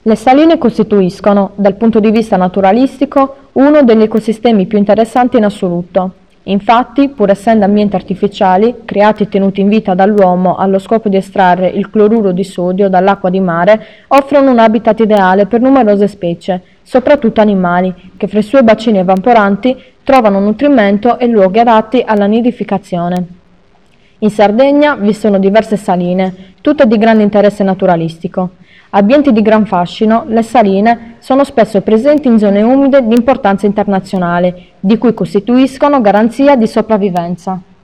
Le saline costituiscono, dal punto di vista naturalistico, uno degli ecosistemi più interessanti in assoluto. Infatti, pur essendo ambienti artificiali, creati e tenuti in vita dall'uomo allo scopo di estrarre il cloruro di sodio dall'acqua di mare, offrono un habitat ideale per numerose specie, soprattutto animali, che fra i suoi bacini evaporanti trovano nutrimento e luoghi adatti alla nidificazione. In Sardegna vi sono diverse saline, tutte di grande interesse naturalistico. Ambienti di gran fascino, le saline sono spesso presenti in zone umide di importanza internazionale, di cui costituiscono garanzia di sopravvivenza.